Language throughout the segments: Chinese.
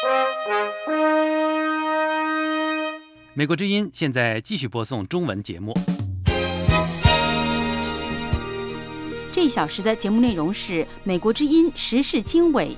美国之音现在继续播送中文节目。 这一小时的节目内容是美国之音时事经纬。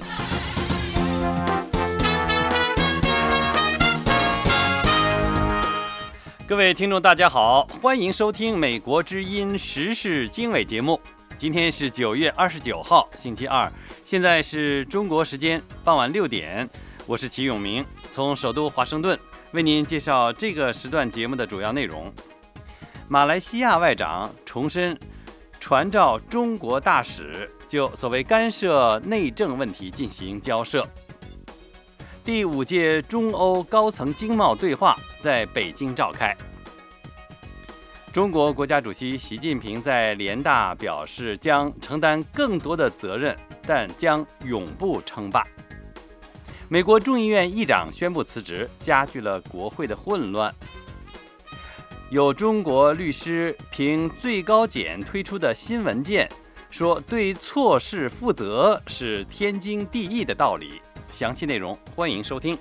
各位听众大家好，欢迎收听美国之音时事经纬节目。今天是9月29号星期二，现在是中国时间傍晚6点，我是齐永明，从首都华盛顿为您介绍这个时段节目的主要内容。马来西亚外长重申传召中国大使，就所谓干涉内政问题进行交涉。第5届中欧高层经贸对话在北京召开。中国国家主席习近平在联大表示将承担更多的责任，但将永不称霸。美国众议院议长宣布辞职，加剧了国会的混乱。有中国律师凭最高检推出的新文件说，对错事负责是天经地义的道理。详细内容欢迎收听。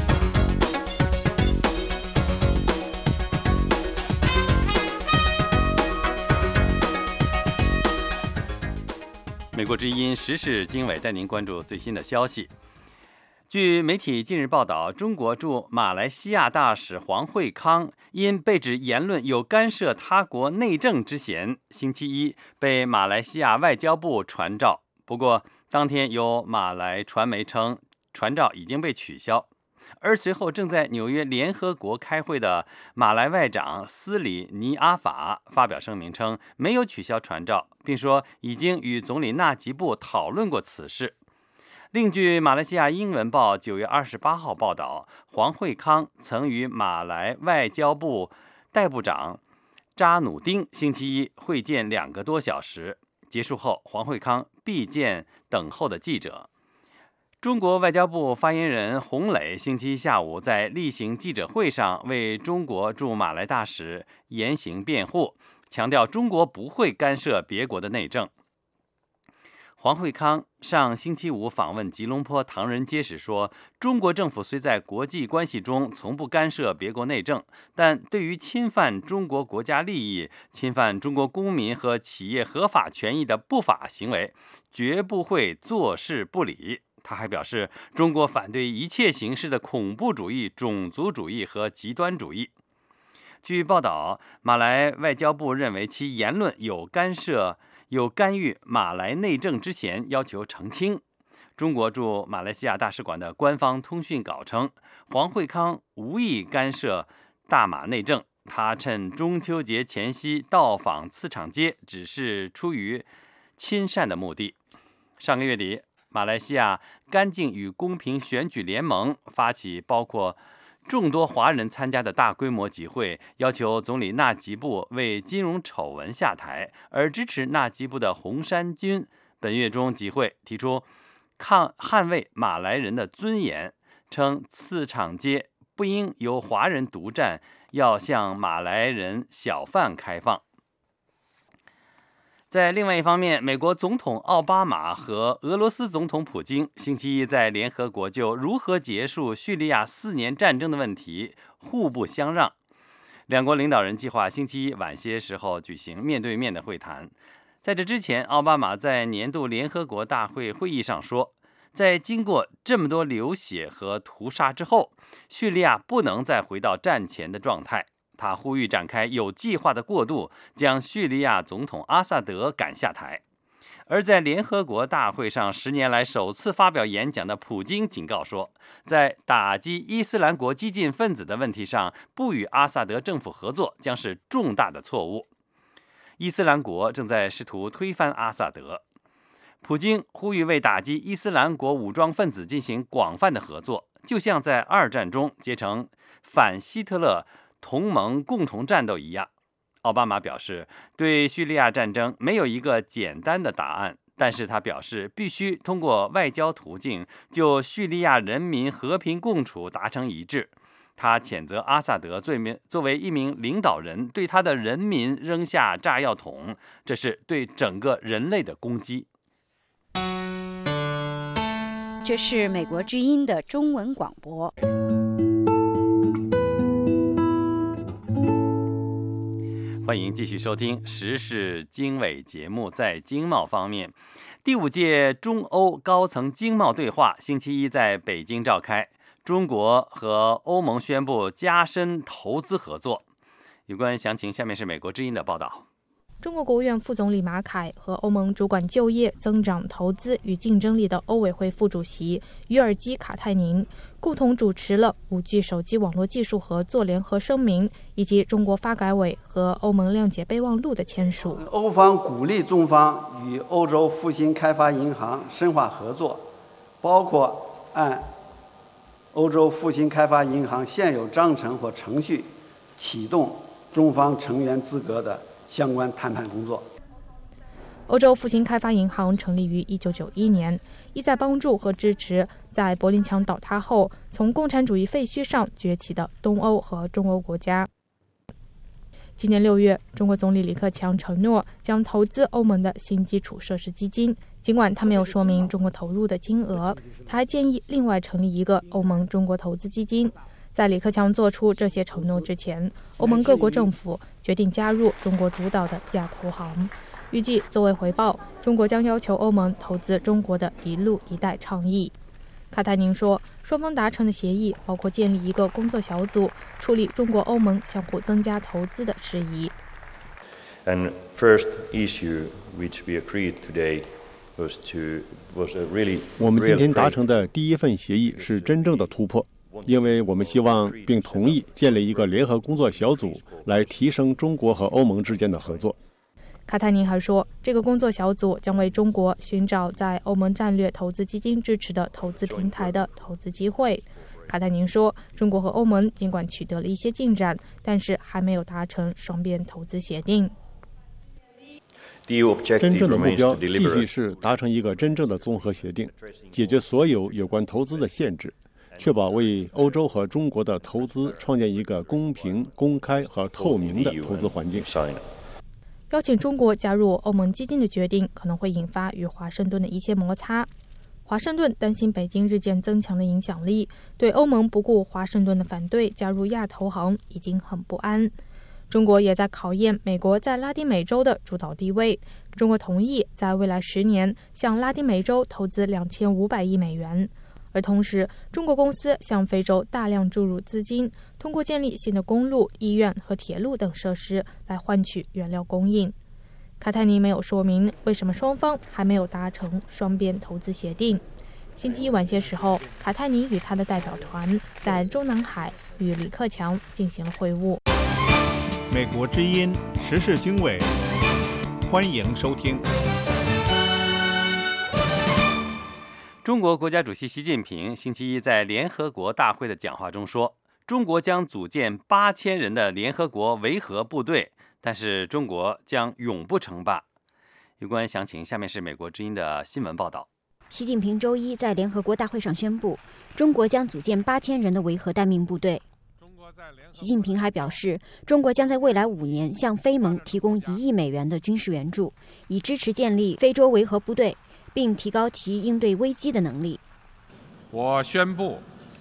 美国之音时事经纬带您关注最新的消息。据媒体近日报道，中国驻马来西亚大使黄惠康因被指言论有干涉他国内政之嫌，星期一被马来西亚外交部传召。不过，当天有马来传媒称传召已经被取消。而随后正在纽约联合国开会的马来外长斯里尼阿法发表声明称，没有取消传召，并说已经与总理纳吉布讨论过此事。另据马来西亚英文报9月28号报道，黄惠康曾与马来外交部代部长扎努丁星期一会见2个多小时，结束后黄惠康避见等候的记者。中国外交部发言人洪磊星期一下午在例行记者会上为中国驻马来大使言行辩护，强调中国不会干涉别国的内政。黄惠康上星期五访问吉隆坡唐人街时说，中国政府虽在国际关系中从不干涉别国内政，但对于侵犯中国国家利益、侵犯中国公民和企业合法权益的不法行为，绝不会坐视不理。他还表示，中国反对一切形式的恐怖主义、种族主义和极端主义。据报道，马来外交部认为其言论有干预马来内政之嫌，要求澄清。中国驻马来西亚大使馆的官方通讯稿称，黄惠康无意干涉大马内政，他趁中秋节前夕到访茨场街，只是出于亲善的目的。上个月底，马来西亚干净与公平选举联盟发起包括众多华人参加的大规模集会，要求总理纳吉布为金融丑闻下台，而支持纳吉布的红衫军本月中集会提出捍卫马来人的尊严，称茨场街不应由华人独占，要向马来人小贩开放。在另外一方面，美国总统奥巴马和俄罗斯总统普京星期一在联合国就如何结束叙利亚4年战争的问题互不相让。两国领导人计划星期一晚些时候举行面对面的会谈。在这之前，奥巴马在年度联合国大会会议上说，在经过这么多流血和屠杀之后，叙利亚不能再回到战前的状态。他呼吁展开有计划的过渡，将叙利亚总统阿萨德赶下台。而在联合国大会上10年来首次发表演讲的普京警告说，在打击伊斯兰国激进分子的问题上，不与阿萨德政府合作将是重大的错误。伊斯兰国正在试图推翻阿萨德。普京呼吁为打击伊斯兰国武装分子进行广泛的合作，就像在2战中结成反希特勒同盟共同战斗一样。奥巴马表示，对叙利亚战争没有一个简单的答案，但是他表示必须通过外交途径就叙利亚人民和平共处达成一致。他谴责阿萨德作为一名领导人对他的人民扔下炸药桶，这是对整个人类的攻击。 这是美国之音的中文广播。 欢迎继续收听时事经纬节目。在经贸方面，第5届中欧高层经贸对话星期一在北京召开，中国和欧盟宣布加深投资合作。有关详情，下面是美国之音的报道。 中国国务院副总理马凯和欧盟主管就业、增长、投资与竞争力的欧委会副主席于尔基·卡泰宁共同主持了5G 手机网络技术合作联合声明，以及中国发改委和欧盟谅解备忘录的签署。 欧方鼓励中方与欧洲复兴开发银行深化合作，包括按欧洲复兴开发银行现有章程或程序启动中方成员资格的相关谈判工作。 欧洲复兴开发银行成立于1991年，意在帮助和支持在柏林墙倒塌后从共产主义废墟上崛起的东欧和中欧国家。今年6月，中国总理李克强承诺将投资欧盟的新基础设施基金，尽管他没有说明中国投入的金额，他还建议另外成立一个欧盟中国投资基金。在李克强做出这些承诺之前，欧盟各国政府决定加入中国主导的亚投行。预计作为回报，中国将要求欧盟投资中国的一路一带倡议。卡泰宁说，双方达成的协议包括建立一个工作小组，处理中国欧盟相互增加投资的事宜。 And first issue which we agreed today was a really 我们今天达成的第一份协议是真正的突破，因为我们希望并同意建立一个联合工作小组，来提升中国和欧盟之间的合作。 卡泰宁还说，这个工作小组将为中国寻找在欧盟战略投资基金支持的投资平台的投资机会。卡泰宁说，中国和欧盟尽管取得了一些进展，但是还没有达成双边投资协定。 真正的目标继续是达成一个真正的综合协定，解决所有有关投资的限制，确保为欧洲和中国的投资创建一个公平、公开和透明的投资环境。 邀请中国加入欧盟基金的决定可能会引发与华盛顿的一些摩擦。华盛顿担心北京日渐增强的影响力，对欧盟不顾华盛顿的反对加入亚投行已经很不安。中国也在考验美国在拉丁美洲的主导地位。中国同意在未来10年向拉丁美洲投资2500亿美元。而同时，中国公司向非洲大量注入资金，通过建立新的公路、医院和铁路等设施来换取原料供应。卡泰尼没有说明为什么双方还没有达成双边投资协定。星期一晚些时候，卡泰尼与他的代表团在中南海与李克强进行了会晤。 美国之音时事经纬，欢迎收听。 中国国家主席习近平星期一在联合国大会的讲话中说，中国将组建8000人的联合国维和部队，但是中国将永不称霸。有关详情，下面是美国之音的新闻报道。 习近平周一在联合国大会上宣布，中国将组建8000人的维和待命部队。习近平还表示，中国将在未来5年向非盟提供1亿美元的军事援助，以支持建立非洲维和部队，并提高其应对危机的能力。 我宣布，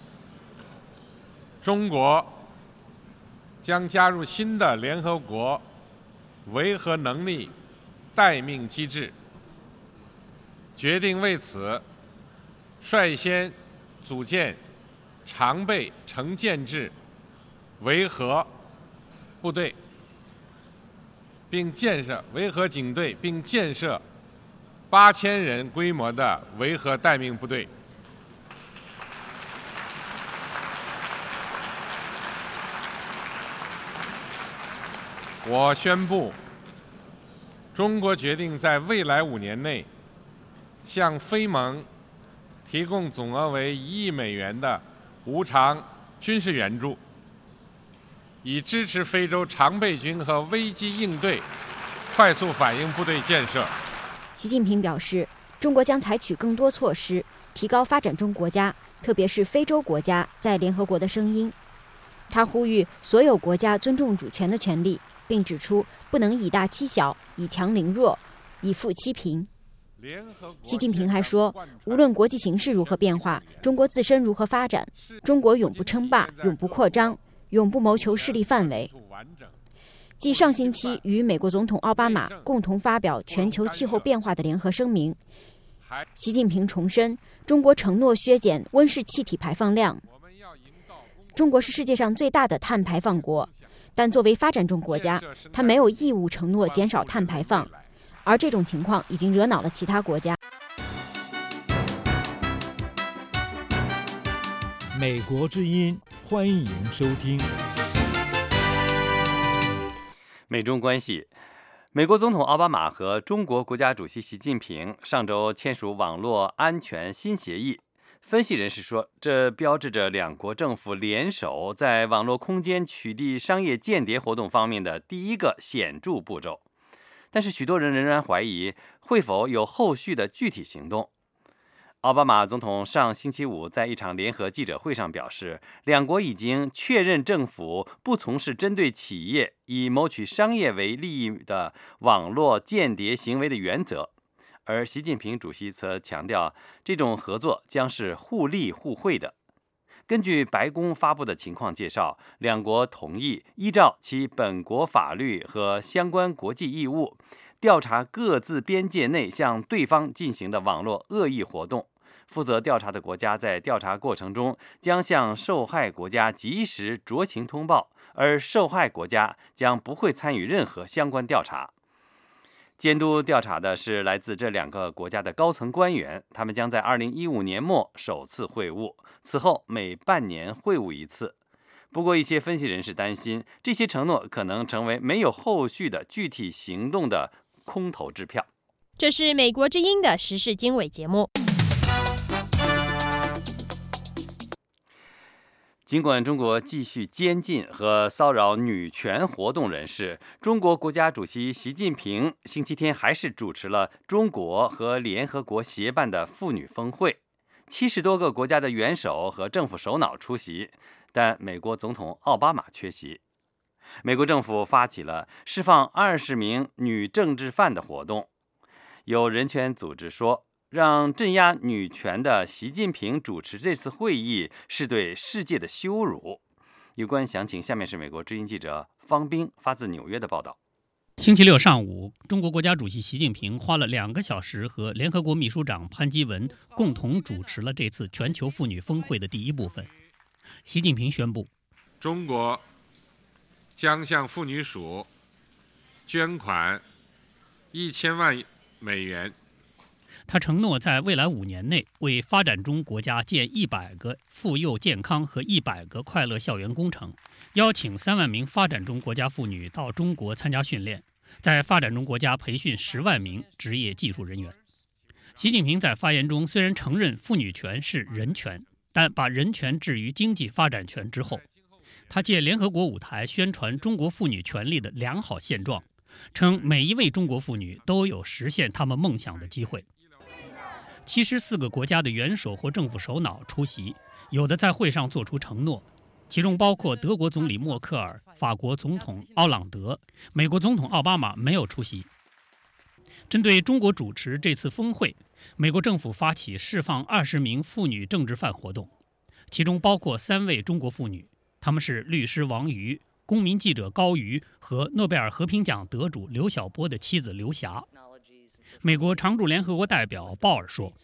中国将加入新的联合国维和能力待命机制，决定为此率先组建常备成建制维和部队，并建设维和警队，并建设8000人规模的维和待命部队。我宣布，中国决定在未来5年内向非盟提供总额为1亿美元的无偿军事援助，以支持非洲常备军和危机应对快速反应部队建设。 习近平表示，中国将采取更多措施，提高发展中国家，特别是非洲国家在联合国的声音。他呼吁所有国家尊重主权的权利，并指出不能以大欺小，以强凌弱，以富欺贫。 习近平还说，无论国际形势如何变化，中国自身如何发展，中国永不称霸，永不扩张，永不谋求势力范围。继上星期与美国总统奥巴马共同发表全球气候变化的联合声明，习近平重申，中国承诺削减温室气体排放量。中国是世界上最大的碳排放国，但作为发展中国家，它没有义务承诺减少碳排放，而这种情况已经惹恼了其他国家。 美国之音，欢迎收听。 美中关系，美国总统奥巴马和中国国家主席习近平上周签署网络安全新协议。分析人士说，这标志着两国政府联手在网络空间取缔商业间谍活动方面的第一个显著步骤。但是许多人仍然怀疑会否有后续的具体行动。奥巴马总统上星期五在一场联合记者会上表示，两国已经确认政府不从事针对企业以谋取商业为利益的网络间谍行为的原则，而习近平主席则强调，这种合作将是互利互惠的。根据白宫发布的情况介绍，两国同意依照其本国法律和相关国际义务，调查各自边界内向对方进行的网络恶意活动。负责调查的国家在调查过程中将向受害国家及时酌情通报，而受害国家将不会参与任何相关调查。监督调查的是来自这两个国家的高层官员，他们将在2015年末首次会晤，此后每半年会晤一次。不过，一些分析人士担心，这些承诺可能成为没有后续的具体行动的空头支票。 这是美国之音的时事经纬节目。 尽管中国继续监禁和骚扰女权活动人士，中国国家主席习近平星期天还是主持了中国和联合国协办的妇女峰会，70多个国家的元首和政府首脑出席，但美国总统奥巴马缺席。美国政府发起了释放20名女政治犯的活动。有人权组织说，让镇压女权的习近平主持这次会议是对世界的羞辱。有关详情，下面是美国之音记者方冰发自纽约的报道。 星期六上午，中国国家主席习近平花了2个小时和联合国秘书长潘基文共同主持了这次全球妇女峰会的第一部分。习近平宣布， 中国将向妇女署捐款1000万美元。 他承诺在未来5年内为发展中国家建100个妇幼健康和100个快乐校园工程，邀请3万名发展中国家妇女到中国参加训练，在发展中国家培训10万名职业技术人员。习近平在发言中虽然承认妇女权是人权，但把人权置于经济发展权之后。他借联合国舞台宣传中国妇女权利的良好现状，称每一位中国妇女都有实现她们梦想的机会。74个国家的元首或政府首脑出席，有的在会上作出承诺，其中包括德国总理默克尔、法国总统奥朗德，美国总统奥巴马没有出席。针对中国主持这次峰会，美国政府发起释放20名妇女政治犯活动，其中包括3位中国妇女，她们是律师王瑜、公民记者高瑜和诺贝尔和平奖得主刘晓波的妻子刘霞。美国常驻联合国代表鲍尔说，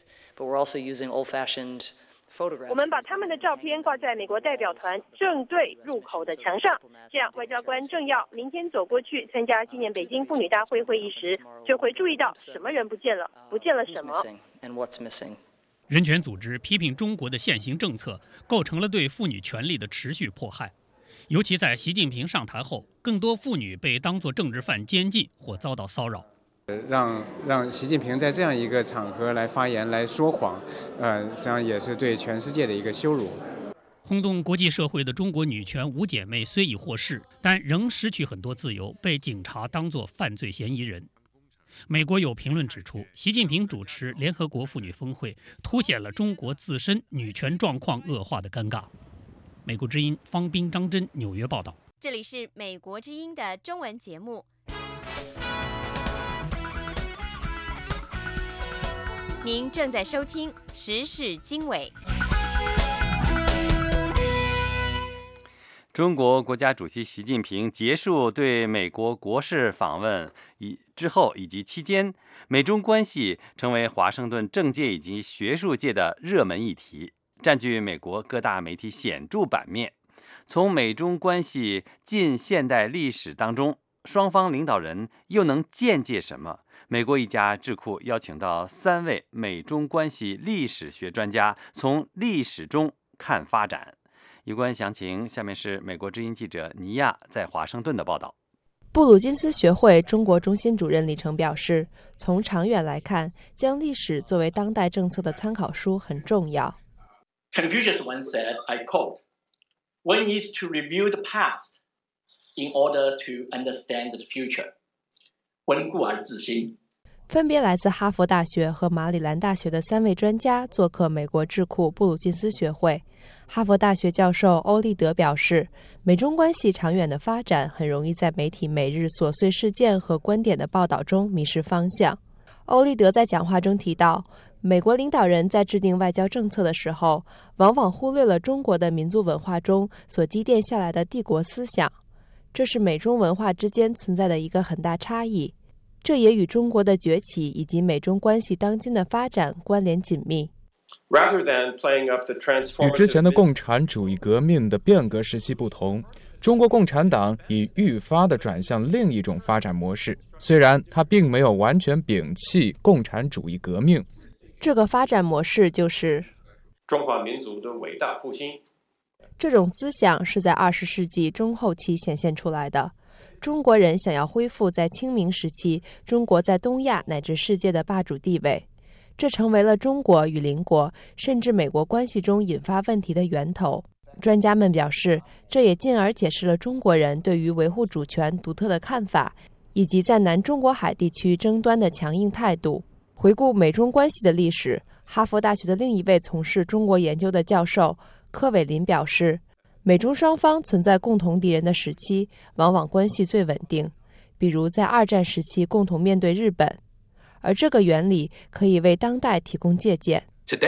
我们把他们的照片挂在美国代表团正对入口的墙上，这样外交官政要明天走过去参加纪念北京妇女大会会议时，就会注意到什么人不见了，不见了什么。 人权组织批评中国的现行政策构成了对妇女权利的持续迫害，尤其在习近平上台后，更多妇女被当作政治犯监禁或遭到骚扰。 让习近平在这样一个场合来发言来说谎，实际上也是对全世界的一个羞辱。 轰动国际社会的中国女权5姐妹虽已获释，但仍失去很多自由，被警察当作犯罪嫌疑人。美国有评论指出，习近平主持联合国妇女峰会，凸显了中国自身女权状况恶化的尴尬。美国之音方冰、张真纽约报道。 这里是美国之音的中文节目。 您正在收听时事经纬。 中国国家主席习近平结束对美国国事访问之后以及期间，美中关系成为华盛顿政界以及学术界的热门议题，占据美国各大媒体显著版面。从美中关系近现代历史当中，双方领导人又能见解什么？美国一家智库邀请到3位美中关系历史学专家，从历史中看发展。有关详情，下面是美国之音记者尼亚在华盛顿的报道。 布鲁金斯学会中国中心主任李成表示，从长远来看，将历史作为当代政策的参考书很重要。 Confucius once said, I quote, "One needs to review the past in order to understand the future." 温故而知新。 分别来自哈佛大学和马里兰大学的3位专家做客美国智库布鲁金斯学会。哈佛大学教授欧立德表示，美中关系长远的发展很容易在媒体每日琐碎事件和观点的报道中迷失方向。欧立德在讲话中提到，美国领导人在制定外交政策的时候，往往忽略了中国的民族文化中所积淀下来的帝国思想，这是美中文化之间存在的一个很大差异。这也与中国的崛起以及美中关系当今的发展关联紧密。 与之前的共产主义革命的变革时期不同，中国共产党已愈发地转向另一种发展模式，虽然它并没有完全摒弃共产主义革命。 这个发展模式就是中华民族的伟大复兴。 这种思想是在20世纪中后期显现出来的。中国人想要恢复在清明时期中国在东亚乃至世界的霸主地位，这成为了中国与邻国甚至美国关系中引发问题的源头。专家们表示，这也进而解释了中国人对于维护主权独特的看法，以及在南中国海地区争端的强硬态度。回顾美中关系的历史，哈佛大学的另一位从事中国研究的教授柯伟林表示，美中双方存在共同敌人的时期，往往关系最稳定，比如在2战时期共同面对日本，而这个原理可以为当代提供借鉴。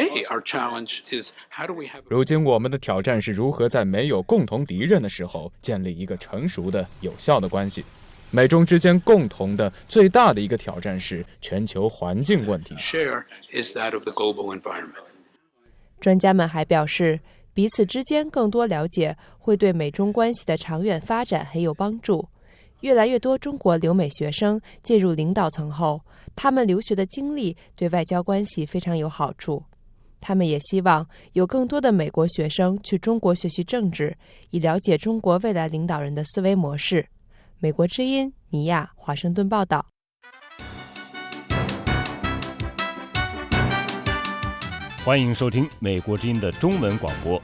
如今我们的挑战是如何在没有共同敌人的时候建立一个成熟的有效的关系。美中之间共同的最大的一个挑战是全球环境问题。 专家们还表示，彼此之间更多了解会对美中关系的长远发展很有帮助。越来越多中国留美学生进入领导层后，他们留学的经历对外交关系非常有好处。他们也希望有更多的美国学生去中国学习政治，以了解中国未来领导人的思维模式。美国之音，尼亚，华盛顿报道。 欢迎收听美国之音的中文广播。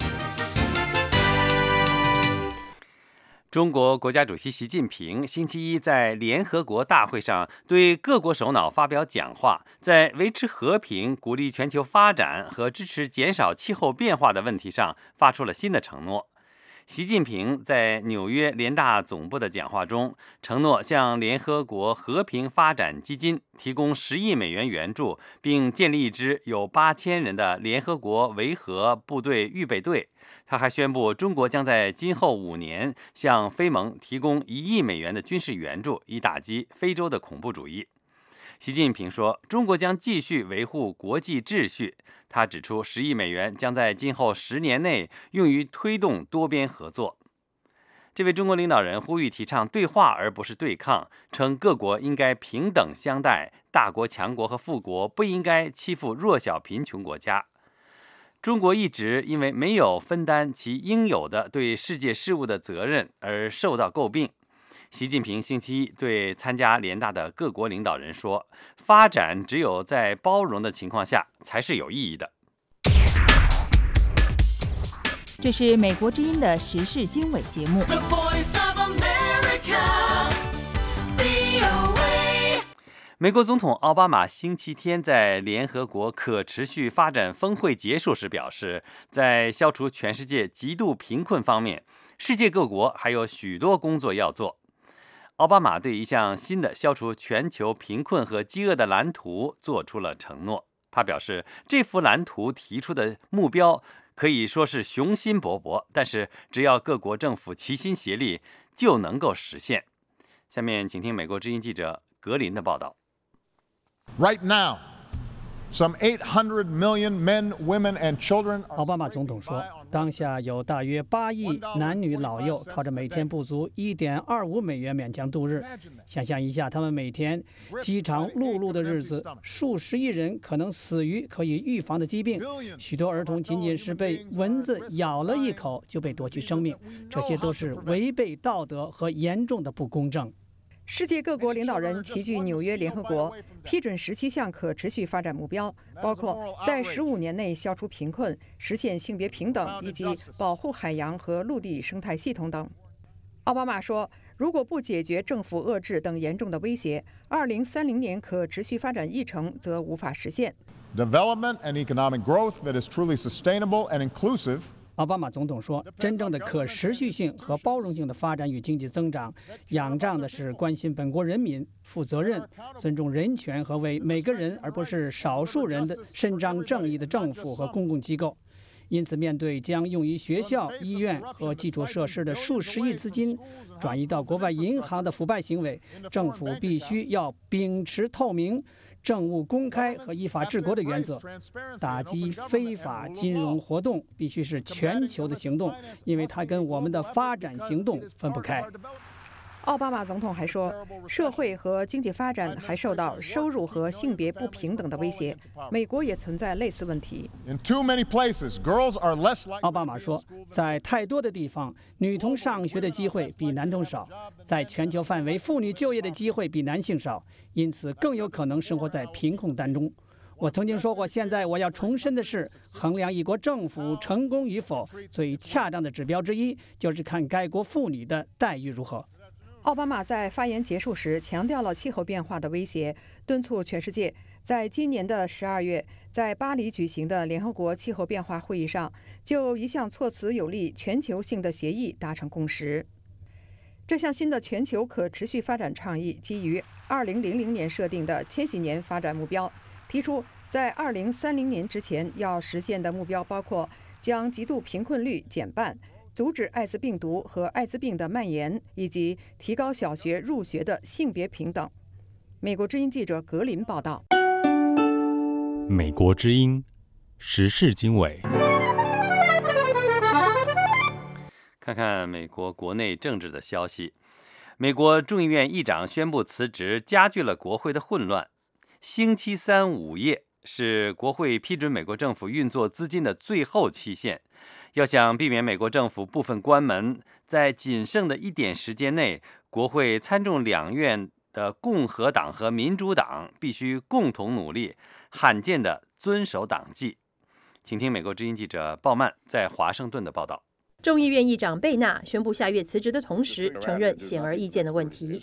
中国国家主席习近平星期一在联合国大会上对各国首脑发表讲话，在维持和平、鼓励全球发展和支持减少气候变化的问题上发出了新的承诺。习近平在纽约联大总部的讲话中承诺向联合国和平发展基金提供10亿美元援助，并建立一支有8000人的联合国维和部队预备队。他还宣布，中国将在今后5年向非盟提供1亿美元的军事援助，以打击非洲的恐怖主义。习近平说，中国将继续维护国际秩序。他指出，10亿美元将在今后10年内用于推动多边合作。这位中国领导人呼吁提倡对话而不是对抗，称各国应该平等相待，大国强国和富国不应该欺负弱小贫穷国家。中国一直因为没有分担其应有的对世界事务的责任而受到诟病。习近平星期一对参加联大的各国领导人说，发展只有在包容的情况下才是有意义的。 这是美国之音的时事经纬节目。 美国总统奥巴马星期天在联合国可持续发展峰会结束时表示，在消除全世界极度贫困方面，世界各国还有许多工作要做。奥巴马对一项新的消除全球贫困和饥饿的蓝图做出了承诺。他他表示，这幅蓝图提出的目标可以说是雄心勃勃，但是只要各国政府齐心协力，就能够实现。下面请听美国之音记者格林的报道。 Right now, some 800 million men, women, and children. 奥巴马总统说，当下有大约8亿男女老幼靠着每天不足1.25美元勉强度日。想象一下，他们每天饥肠辘辘的日子，数十亿人可能死于可以预防的疾病，许多儿童仅仅是被蚊子咬了一口就被夺去生命，这些都是违背道德和严重的不公正。 世界各国领导人齐聚纽约联合国，批准17项可持续发展目标，包括在15年内消除贫困、实现性别平等以及保护海洋和陆地生态系统等。奥巴马说，如果不解决政府遏制等严重的威胁，2030年可持续发展议程则无法实现。 Development and economic growth that is truly sustainable and inclusive. 奥巴马总统说，真正的可持续性和包容性的发展与经济增长，仰仗的是关心本国人民、负责任、尊重人权和为每个人而不是少数人的伸张正义的政府和公共机构。因此，面对将用于学校、医院和基础设施的数十亿资金转移到国外银行的腐败行为，政府必须要秉持透明、政务公开和依法治国的原则，打击非法金融活动必须是全球的行动，因为它跟我们的发展行动分不开。 奥巴马总统还说，社会和经济发展还受到收入和性别不平等的威胁，美国也存在类似问题。 奥巴马说，在太多的地方，女童上学的机会比男童少，在全球范围，妇女就业的机会比男性少，因此更有可能生活在贫困当中。我曾经说过，现在我要重申的是，衡量一国政府成功与否，最恰当的指标之一就是看该国妇女的待遇如何。 奥巴马在发言结束时强调了气候变化的威胁，敦促全世界在今年的12月在巴黎举行的联合国气候变化会议上，就一项措辞有利全球性的协议达成共识。这项新的全球可持续发展倡议基于2000年设定的千禧年发展目标，提出在2030年之前要实现的目标包括将极度贫困率减半，阻止艾滋病毒和艾滋病的蔓延，以及提高小学入学的性别平等。美国之音记者格林报道。 美国之音时事经纬， 看看美国国内政治的消息。美国众议院议长宣布辞职，加剧了国会的混乱。星期三午夜是国会批准美国政府运作资金的最后期限。要想避免美国政府部分关门，在仅剩的一点时间内，国会参众两院的共和党和民主党必须共同努力，罕见地遵守党纪。请听美国之音记者鲍曼在华盛顿的报道。 众议院议长贝纳宣布下月辞职的同时，承认显而易见的问题。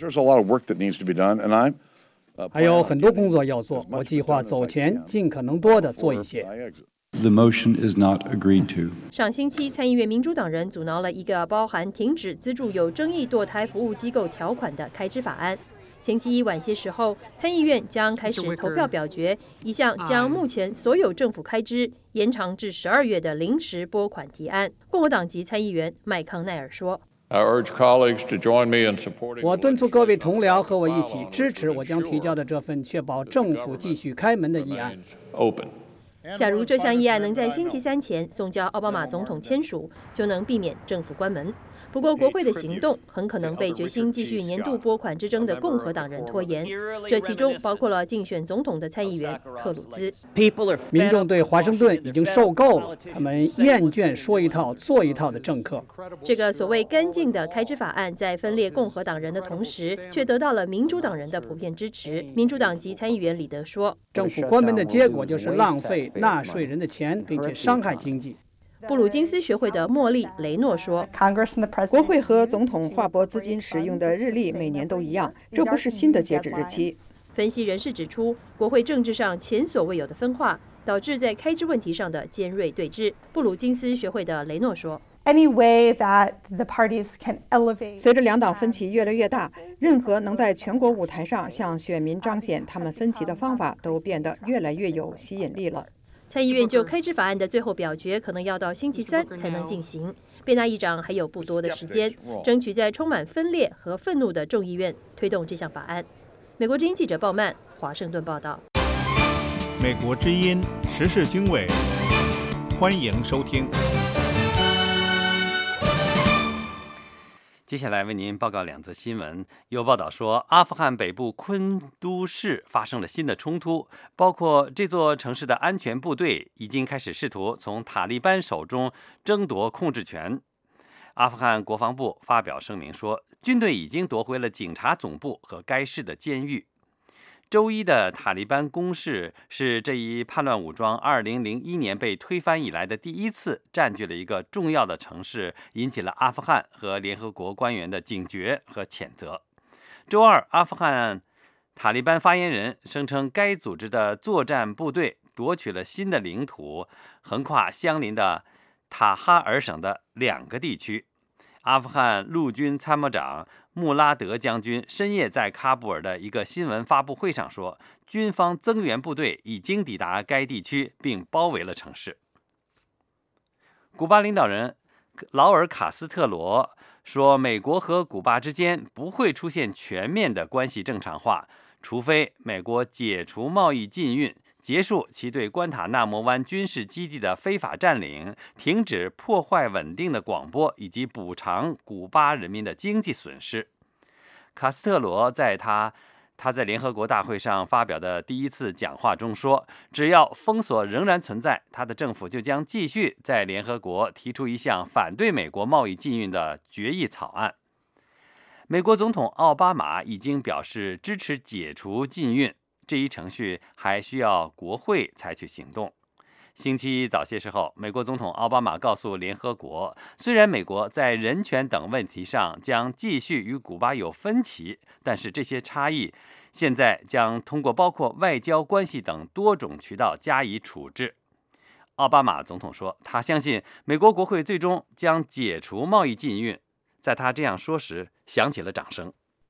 还有很多工作要做，我计划走前尽可能多地做一些。 The motion is not agreed to. 上星期，参议院民主党人阻挠了一个包含停止资助有争议堕胎服务机构条款的开支法案。星期一晚些时候，参议院将开始投票表决一项将目前所有政府开支延长至12月的临时拨款提案。共和党籍参议员麦康奈尔说：“ 我敦促各位同僚和我一起支持我将提交的这份确保政府继续开门的议案。” 假如这项议案能在星期三前送交奥巴马总统签署，就能避免政府关门。不过，国会的行动很可能被决心继续年度拨款之争的共和党人拖延，这其中包括了竞选总统的参议员克鲁兹。 民众对华盛顿已经受够了，他们厌倦说一套做一套的政客。 这个所谓干净的开支法案在分裂共和党人的同时，却得到了民主党人的普遍支持。民主党籍参议员李德说：“ 政府关门的结果就是浪费纳税人的钱，并且伤害经济。” 布鲁金斯学会的莫莉·雷诺说：“ 国会和总统划拨资金使用的日历每年都一样，这不是新的截止日期。” 分析人士指出，国会政治上前所未有的分化，导致在开支问题上的尖锐对峙。布鲁金斯学会的雷诺说：“ 随着两党分歧越来越大，任何能在全国舞台上向选民彰显他们分歧的方法都变得越来越有吸引力了。 参议院就开支法案的最后表决可能要到星期3才能进行。贝纳议长还有不多的时间，争取在充满分裂和愤怒的众议院推动这项法案。美国之音记者鲍曼华盛顿报道。 美国之音时事经纬，欢迎收听。 接下来为您报告2则新闻。有报道说，阿富汗北部昆都市发生了新的冲突，包括这座城市的安全部队已经开始试图从塔利班手中争夺控制权。阿富汗国防部发表声明说，军队已经夺回了警察总部和该市的监狱。周一的塔利班攻势是这一叛乱武装2001年被推翻以来的第一次占据了一个重要的城市，引起了阿富汗和联合国官员的警觉和谴责。周二，阿富汗塔利班发言人声称，该组织的作战部队夺取了新的领土，横跨相邻的塔哈尔省的2个地区。阿富汗陆军参谋长穆拉德将军深夜在喀布尔的一个新闻发布会上说，军方增援部队已经抵达该地区并包围了城市。古巴领导人劳尔·卡斯特罗说，美国和古巴之间不会出现全面的关系正常化，除非美国解除贸易禁运，结束其对关塔那摩湾军事基地的非法占领，停止破坏稳定的广播，以及补偿古巴人民的经济损失。卡斯特罗在他在联合国大会上发表的第一次讲话中说，只要封锁仍然存在，他的政府就将继续在联合国提出一项反对美国贸易禁运的决议草案。美国总统奥巴马已经表示支持解除禁运，这一程序还需要国会采取行动。星期一早些时候，美国总统奥巴马告诉联合国，虽然美国在人权等问题上将继续与古巴有分歧，但是这些差异现在将通过包括外交关系等多种渠道加以处置。奥巴马总统说，他相信美国国会最终将解除贸易禁运。在他这样说时，响起了掌声。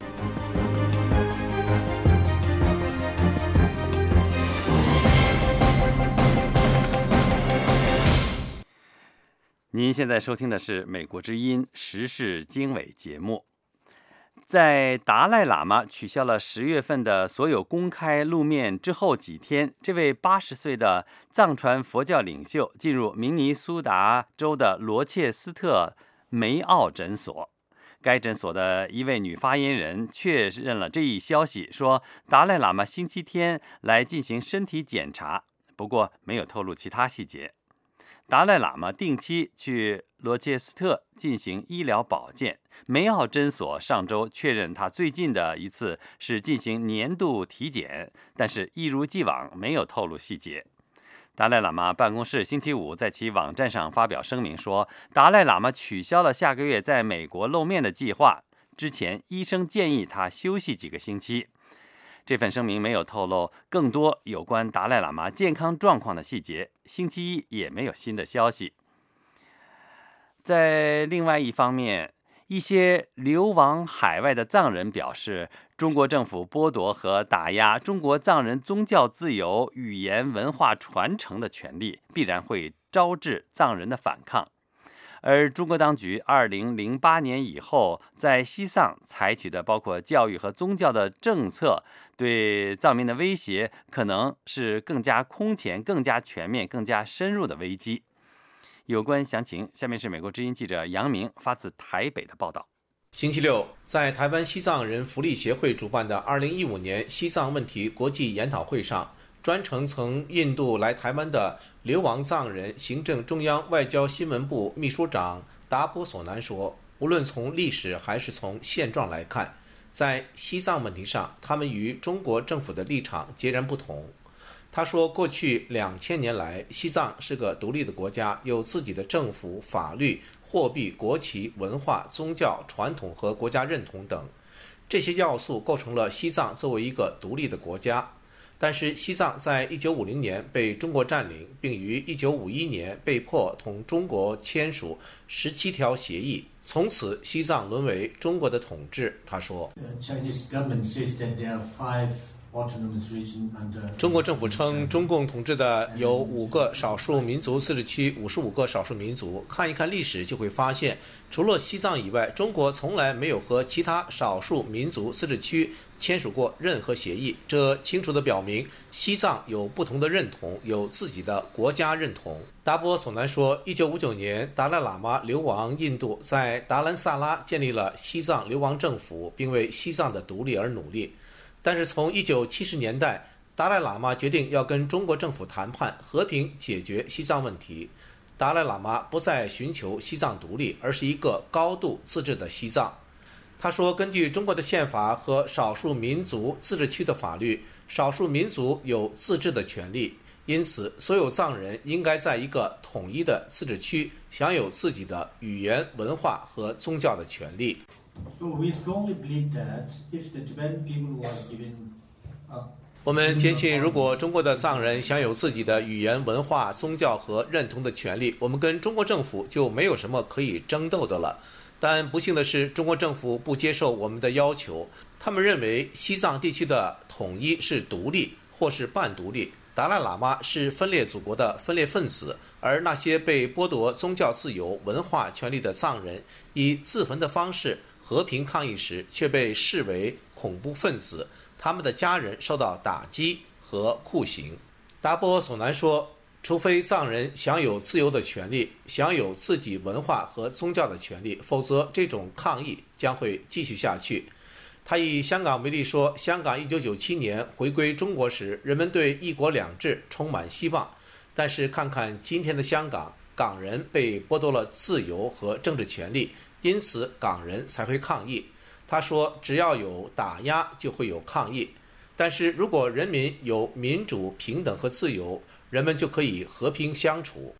您现在收听的是美国之音时事经纬节目。在达赖喇嘛取消了10月份的所有公开露面之后几天，这位80岁的藏传佛教领袖进入明尼苏达州的罗切斯特梅奥诊所。该诊所的一位女发言人确认了这一消息，说达赖喇嘛星期天来进行身体检查，不过没有透露其他细节。达赖喇嘛定期去罗切斯特进行医疗保健。梅奥诊所上周确认他最近的一次是进行年度体检，但是一如既往没有透露细节。达赖喇嘛办公室星期五在其网站上发表声明说，达赖喇嘛取消了下个月在美国露面的计划，之前医生建议他休息几个星期。这份声明没有透露更多有关达赖喇嘛健康状况的细节，星期一也没有新的消息。在另外一方面，一些流亡海外的藏人表示，中国政府剥夺和打压中国藏人宗教自由、语言文化传承的权利，必然会招致藏人的反抗。而中国当局2008年以后在西藏采取的包括教育和宗教的政策，对藏民的威胁可能是更加空前、更加全面、更加深入的危机。有关详情，下面是美国之音记者杨明发自台北的报道。 星期六，在台湾西藏人福利协会主办的2015年西藏问题国际研讨会上，专程从印度来台湾的流亡藏人行政中央外交新闻部秘书长达波索南说，无论从历史还是从现状来看，在西藏问题上，他们与中国政府的立场截然不同。他说，过去2000年来，西藏是个独立的国家，有自己的政府、法律、货币、国旗、文化、宗教、传统和国家认同等，这些要素构成了西藏作为一个独立的国家。 但是西藏在1950年被中国占领，并于1951年被迫同中国签署17条协议，从此西藏沦为中国的统治。他说，中国政府称，中共统治的有5个少数民族自治区，55个少数民族。看一看历史就会发现，除了西藏以外，中国从来没有和其他少数民族自治区签署过任何协议。这清楚地表明，西藏有不同的认同，有自己的国家认同。达波索南说，1959年达赖喇嘛流亡印度，在达兰萨拉建立了西藏流亡政府，并为西藏的独立而努力。但是从1970年代，达赖喇嘛决定要跟中国政府谈判，和平解决西藏问题。达赖喇嘛不再寻求西藏独立，而是一个高度自治的西藏。他说，根据中国的宪法和少数民族自治区的法律，少数民族有自治的权利，因此所有藏人应该在一个统一的自治区享有自己的语言、文化和宗教的权利。我们坚信，如果中国的藏人享有自己的语言、文化、宗教和认同的权利，我们跟中国政府就没有什么可以争斗的了。但不幸的是，中国政府不接受我们的要求，他们认为西藏地区的统一是独立或是半独立，达赖喇嘛是分裂祖国的分裂分子，而那些被剥夺宗教自由、文化权利的藏人，以自焚的方式和平抗议时，却被视为恐怖分子，他们的家人受到打击和酷刑。达波索南说，除非藏人享有自由的权利，享有自己文化和宗教的权利，否则这种抗议将会继续下去。他以香港为例说，香港1997年回归中国时，人们对一国两制充满希望，但是看看今天的香港，港人被剥夺了自由和政治权利，因此港人才会抗议。他说，只要有打压就会有抗议，但是如果人民有民主、平等和自由，人们就可以和平相处。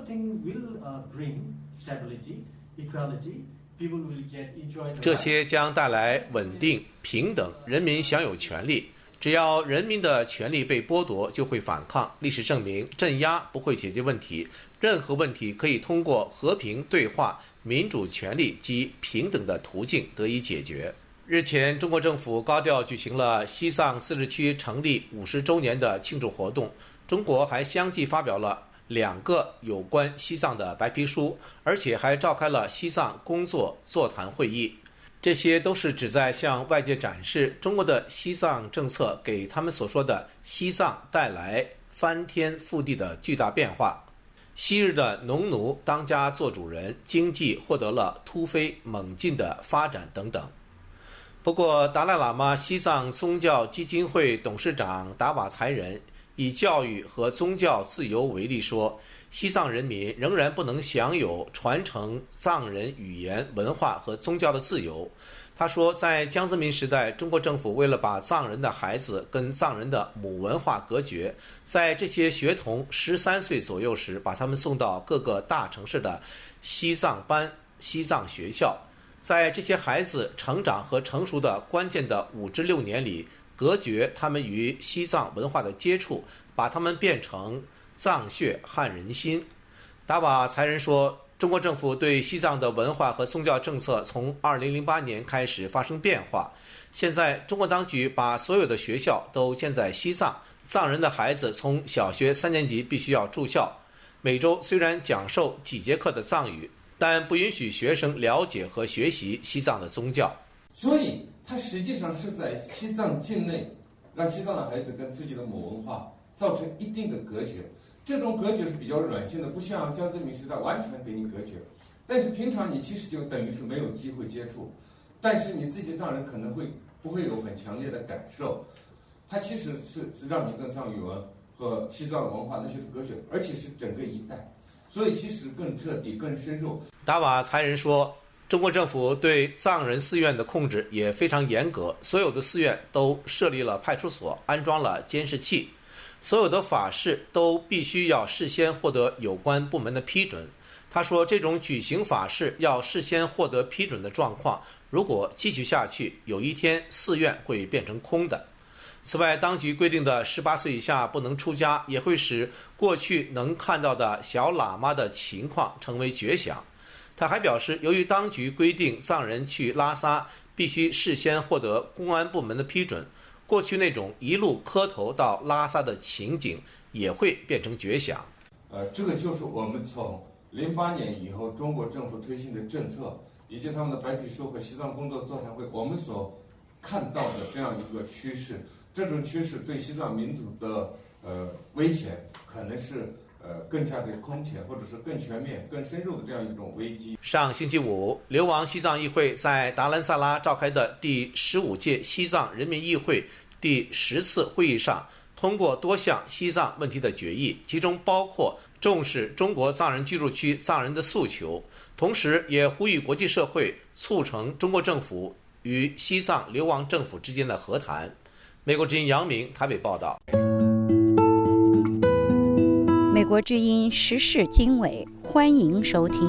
这些将带来稳定、平等，人民享有权利。只要人民的权利被剥夺，就会反抗。历史证明，镇压不会解决问题，任何问题可以通过和平对话、民主权利及平等的途径得以解决。日前，中国政府高调举行了西藏自治区成立50周年的庆祝活动，中国还相继发表了2个有关西藏的白皮书，而且还召开了西藏工作座谈会议。这些都是旨在向外界展示中国的西藏政策给他们所说的西藏带来翻天覆地的巨大变化。昔日的农奴当家做主人，经济获得了突飞猛进的发展等等。不过，达赖喇嘛西藏宗教基金会董事长达瓦才仁以教育和宗教自由为例说，西藏人民仍然不能享有传承藏人语言、文化和宗教的自由。他说，在江泽民时代，中国政府为了把藏人的孩子跟藏人的母文化隔绝，在这些学童13岁左右时，把他们送到各个大城市的西藏班、西藏学校。在这些孩子成长和成熟的关键的5至6年里，隔绝他们与西藏文化的接触，把他们变成藏血撼人心。达瓦才仁说，中国政府对西藏的文化和宗教政策从2008年开始发生变化。现在，中国当局把所有的学校都建在西藏，藏人的孩子从小学3年级必须要住校，每周虽然讲授几节课的藏语，但不允许学生了解和学习西藏的宗教。 所以它实际上是在西藏境内让西藏的孩子跟自己的母文化造成一定的隔绝。这种隔绝是比较软性的，不像江泽民时代完全给你隔绝，但是平常你其实就等于是没有机会接触，但是你自己藏人可能不会有很强烈的感受，它其实是让你跟藏语文和西藏文化那些隔绝，而且是整个一代，所以其实更彻底、更深入。 达瓦才仁说，中国政府对藏人寺院的控制也非常严格，所有的寺院都设立了派出所，安装了监视器，所有的法事都必须要事先获得有关部门的批准。他说，这种举行法事要事先获得批准的状况，如果继续下去，有一天寺院会变成空的。 此外，当局规定的18岁以下不能出家，也会使过去能看到的小喇嘛的情况成为绝响。他还表示，由于当局规定藏人去拉萨必须事先获得公安部门的批准，过去那种一路磕头到拉萨的情景也会变成绝响。 这个就是我们从08年以后中国政府推行的政策，以及他们的白皮书和西藏工作座谈会，我们所看到的这样一个趋势。这种趋势对西藏民族的危险可能是更加的空前，或者是更全面、更深入的这样一种危机。 上星期五，流亡西藏议会在达兰萨拉召开的第15届西藏人民议会第10次会议上，通过多项西藏问题的决议，其中包括重视中国藏人居住区藏人的诉求，同时也呼吁国际社会促成中国政府与西藏流亡政府之间的和谈。美国之音杨明台北报道。 美国之音时事经纬，欢迎收听。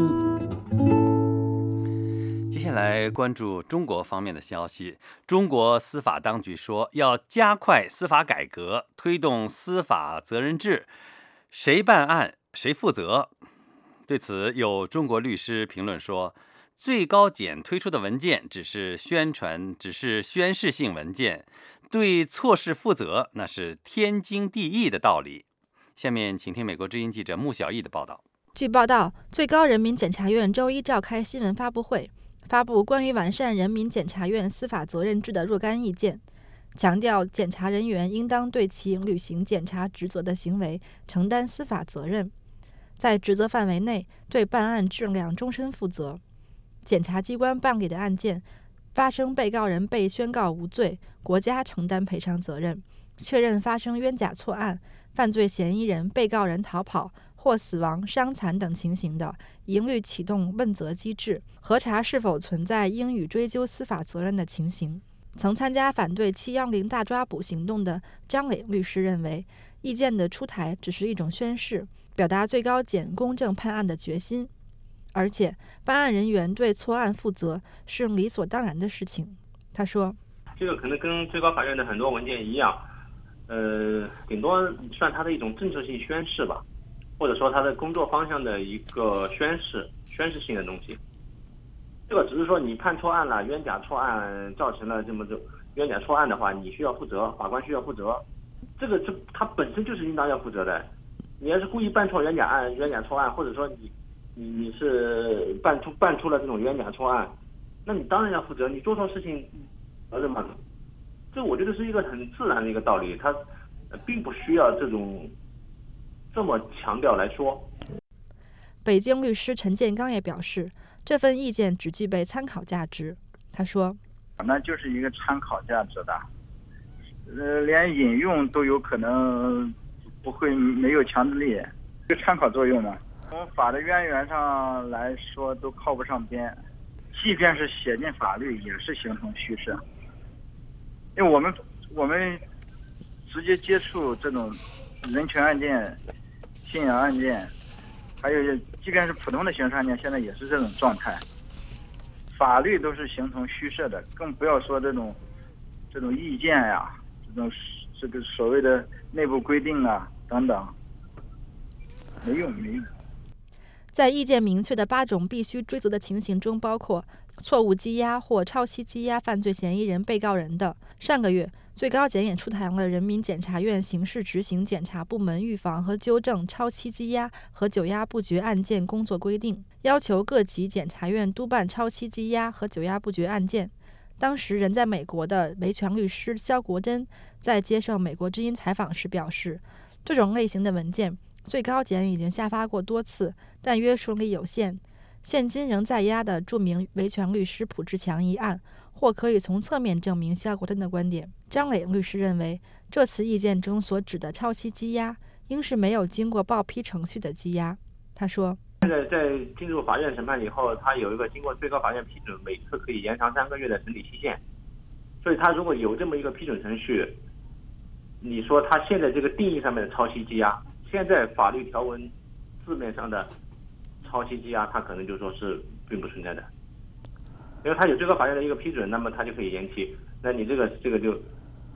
接下来关注中国方面的消息。中国司法当局说，要加快司法改革，推动司法责任制，谁办案谁负责。对此，有中国律师评论说，最高检推出的文件只是宣示性文件，对错事负责那是天经地义的道理。下面请听美国之音记者穆小艺的报道。 据报道，最高人民检察院周一召开新闻发布会，发布关于完善人民检察院司法责任制的若干意见，强调检察人员应当对其履行检察职责的行为承担司法责任，在职责范围内对办案质量终身负责。检察机关办理的案件发生被告人被宣告无罪，国家承担赔偿责任；确认发生冤假错案、犯罪嫌疑人、被告人逃跑或死亡、伤残等情形的，一律启动问责机制，核查是否存在应予追究司法责任的情形。曾参加反对710大抓捕行动的张磊律师认为，意见的出台只是一种宣示，表达最高检公正判案的决心，而且办案人员对错案负责是理所当然的事情。他说， 这个可能跟最高法院的很多文件一样，顶多算它的一种政策性宣示吧，或者说它的工作方向的一个宣示性的东西。这个只是说你判错案了，冤假错案造成了这么冤假错案的话，你需要负责，法官需要负责。它本身就是应当要负责的。你要是故意办错冤假错案，或者说你是办出了这种冤假错案，那你当然要负责，你做错事情责任嘛。这我觉得是一个很自然的一个道理，它并不需要这么强调来说。 北京律师陈建刚也表示，这份意见只具备参考价值。他说， 那就是一个参考价值的，连引用都有可能没有强制力，就参考作用嘛。从法的渊源上来说都靠不上边，即便是写进法律也是形同虚设。因为我们直接接触这种人权案件、信仰案件，还有即便是普通的刑事案件，现在也是这种状态。法律都是形同虚设的，更不要说这种意见呀，这个所谓的内部规定啊等等，没用。 在意见明确的8种必须追责的情形中，包括错误羁押或抄袭羁押犯罪嫌疑人、被告人的。上个月，最高检也出台了人民检察院刑事执行检察部门预防和纠正抄袭羁押和久押不决案件工作规定，要求各级检察院督办抄袭羁押和久押不决案件。当时人在美国的维权律师肖国珍在接受美国之音采访时表示，这种类型的文件最高检已经下发过多次，但约束力有限。现今仍在押的著名维权律师卜志强一案，或可以从侧面证明肖国珍的观点。张磊律师认为，这次意见中所指的抄袭羁押，应是没有经过报批程序的羁押。他说， 在进入法院审判以后，他有一个经过最高法院批准，每次可以延长3个月的审理期限。所以他如果有这么一个批准程序，你说他现在这个定义上面的抄袭羁押，现在法律条文字面上的抄袭羁押，他可能就说是并不存在的，因为他有最高法院的一个批准，那么他就可以延期。那你这个就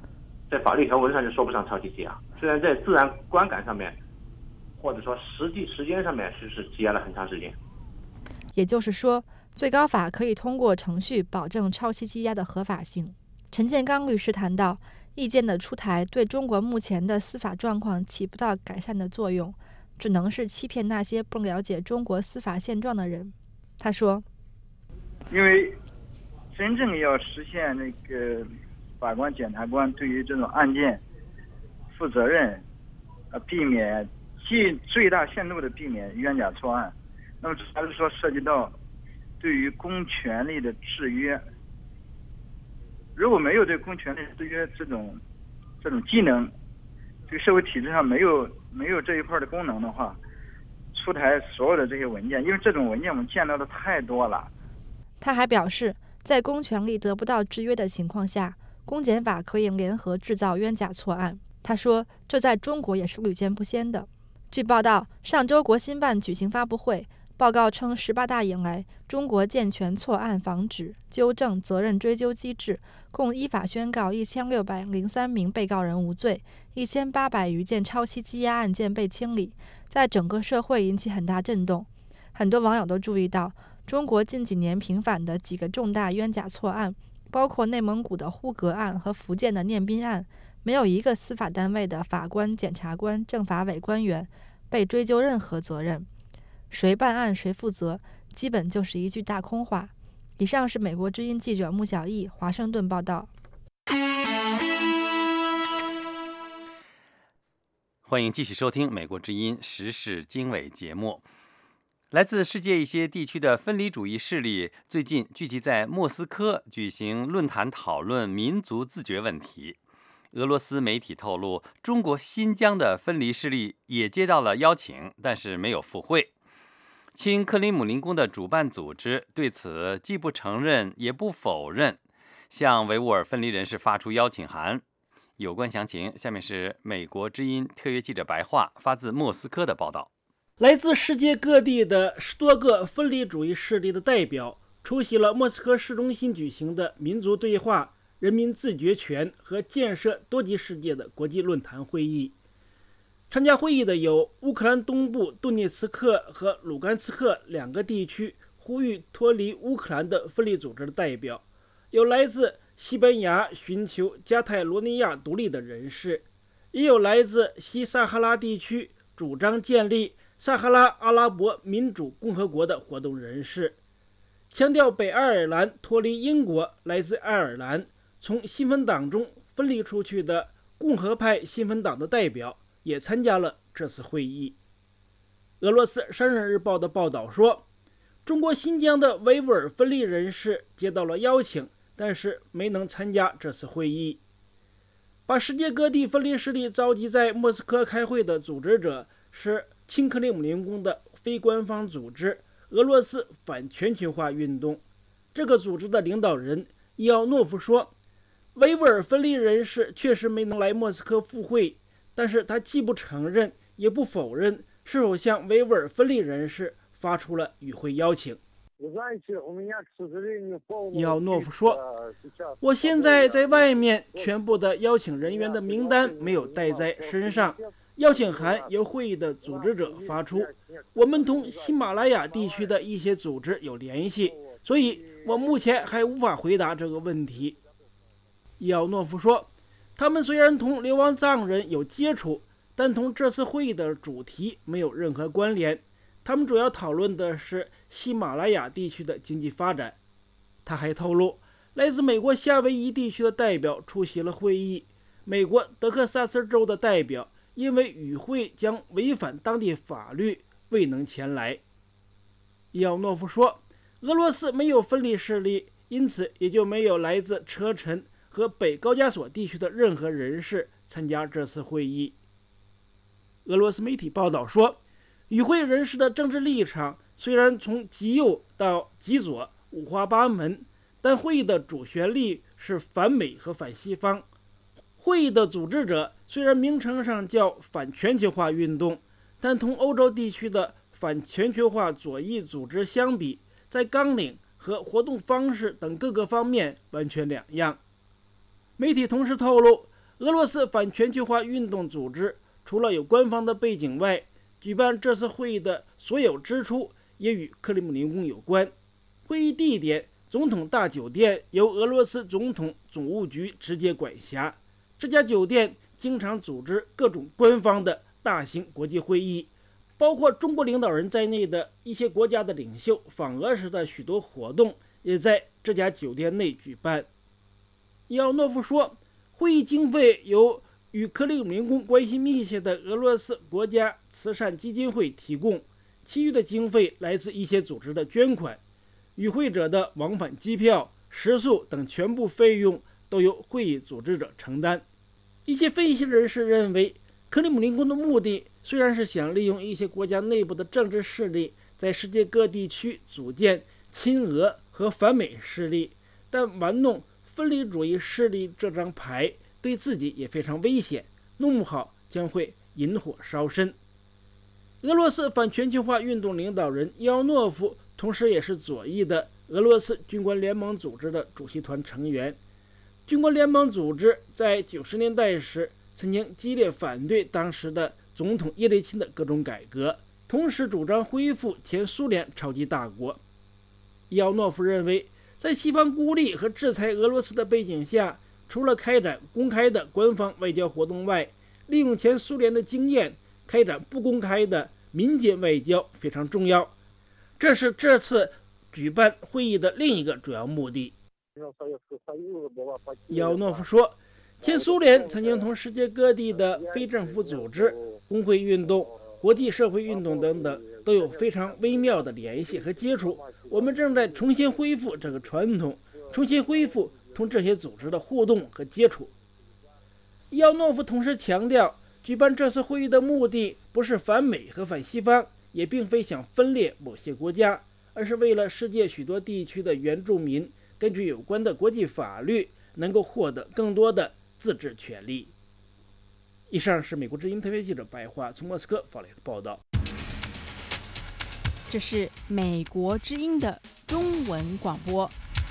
在法律条文上就说不上超级羁押，虽然在自然观感上面，或者说实际时间上面是羁押了很长时间。 也就是说，最高法可以通过程序保证超期羁押的合法性。陈建刚律师谈到，意见的出台对中国目前的司法状况起不到改善的作用，只能是欺骗那些不了解中国司法现状的人。他说， 因为真正要实现那个法官、检察官对于这种案件负责任，避免尽最大限度的避免冤假错案，那么还是说涉及到对于公权力的制约。如果没有对公权力制约这种技能，这个社会体制上没有这一块的功能的话，出台所有的这些文件，因为这种文件我们见到的太多了。 他还表示，在公权力得不到制约的情况下，公检法可以联合制造冤假错案。他说，这在中国也是屡见不鲜的。据报道，上周国新办举行发布会，报告称18大以来，中国健全错案防止、纠正、责任追究机制，共依法宣告1603名被告人无罪，1800余件超期羁押案件被清理，在整个社会引起很大震动。很多网友都注意到，中国近几年频繁的几个重大冤假错案，包括内蒙古的呼格案和福建的念宾案，没有一个司法单位的法官、检察官、政法委官员被追究任何责任。谁办案谁负责，基本就是一句大空话。以上是美国之音记者穆小艺华盛顿报道。 欢迎继续收听美国之音时事经纬节目。来自世界一些地区的分离主义势力最近聚集在莫斯科举行论坛，讨论民族自决问题。俄罗斯媒体透露，中国新疆的分离势力也接到了邀请，但是没有赴会。亲克里姆林宫的主办组织对此既不承认也不否认，向维吾尔分离人士发出邀请函。有关详情，下面是美国之音特约记者白桦发自莫斯科的报道。 来自世界各地的10多个分离主义势力的代表出席了莫斯科市中心举行的民族对话、人民自决权和建设多极世界的国际论坛会议。参加会议的有乌克兰东部顿涅茨克和卢甘斯克两个地区呼吁脱离乌克兰的分离组织的代表，有来自西班牙寻求加泰罗尼亚独立的人士，也有来自西撒哈拉地区主张建立撒哈拉阿拉伯民主共和国的活动人士。强调北爱尔兰脱离英国来自爱尔兰从新芬党中分离出去的共和派新芬党的代表也参加了这次会议。俄罗斯《山人日报》的报道说，中国新疆的维吾尔分离人士接到了邀请，但是没能参加这次会议。把世界各地分离势力召集在莫斯科开会的组织者是亲克里姆林宫的非官方组织俄罗斯反全球化运动。这个组织的领导人伊奥诺夫说，维吾尔分离人士确实没能来莫斯科赴会，但是他既不承认也不否认是否向维吾尔分离人士发出了与会邀请。伊奥诺夫说，我现在在外面，全部的邀请人员的名单没有带在身上，邀请函由会议的组织者发出，我们同喜马拉雅地区的一些组织有联系，所以我目前还无法回答这个问题。伊奥诺夫说，他们虽然同流亡藏人有接触，但同这次会议的主题没有任何关联，他们主要讨论的是喜马拉雅地区的经济发展。他还透露，来自美国夏威夷地区的代表出席了会议，美国德克萨斯州的代表因为与会将违反当地法律未能前来。伊奥诺夫说，俄罗斯没有分离势力，因此也就没有来自车臣和北高加索地区的任何人士参加这次会议。俄罗斯媒体报道说，与会人士的政治立场虽然从极右到极左五花八门，但会议的主旋律是反美和反西方。会议的组织者虽然名称上叫反全球化运动，但同欧洲地区的反全球化左翼组织相比，在纲领和活动方式等各个方面完全两样。媒体同时透露， 俄罗斯反全球化运动组织除了有官方的背景外，举办这次会议的所有支出也与克里姆林宫有关。会议地点总统大酒店由俄罗斯总统总务局直接管辖，这家酒店经常组织各种官方的大型国际会议，包括中国领导人在内的一些国家的领袖访俄时的许多活动也在这家酒店内举办。伊奥诺夫说，会议经费由与克里姆林宫关系密切的俄罗斯国家慈善基金会提供，其余的经费来自一些组织的捐款，与会者的往返机票、食宿等全部费用都由会议组织者承担。一些分析人士认为，克里姆林宫的目的虽然是想利用一些国家内部的政治势力在世界各地区组建亲俄和反美势力，但玩弄分离主义势力这张牌对自己也非常危险，弄不好将会引火烧身。俄罗斯反全球化运动领导人伊奥诺夫同时也是左翼的俄罗斯军官联盟组织的主席团成员。军官联盟组织在90年代时曾经激烈反对当时的总统叶利钦的各种改革，同时主张恢复前苏联超级大国。伊奥诺夫认为，在西方孤立和制裁俄罗斯的背景下，除了开展公开的官方外交活动外，利用前苏联的经验开展不公开的民间外交非常重要。这是这次举办会议的另一个主要目的。伊奥诺夫说，前苏联曾经同世界各地的非政府组织、工会运动、国际社会运动等等都有非常微妙的联系和接触。我们正在重新恢复这个传统，重新恢复同这些组织的互动和接触。伊奥诺夫同时强调，举办这次会议的目的不是反美和反西方，也并非想分裂某些国家，而是为了世界许多地区的原住民根据有关的国际法律能够获得更多的自治权利。以上是美国之音特约记者白桦从莫斯科发来的报道。 这是美国之音的中文广播。